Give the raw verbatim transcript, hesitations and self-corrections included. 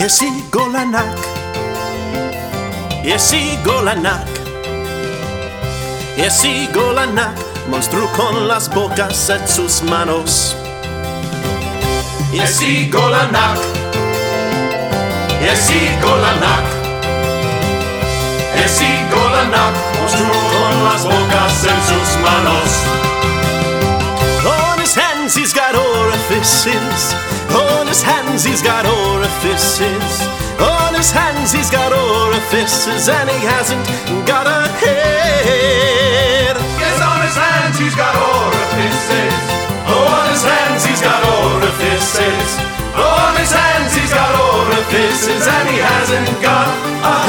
sigo la N A C, e sigo la N A C, e sigo la N A C, monstruo con las bocas en sus manos. E sigo la N A C, e sigo la N A C, e sigo la N A C, monstruo con las bocas en sus manos. On his hands he's got orifices, on his hands he's got orifices, on his hands he's got orifices, and he hasn't got a head. Yes, on his hands he's got orifices, on his hands he's got orifices, on his hands he's got orifices, and he hasn't got a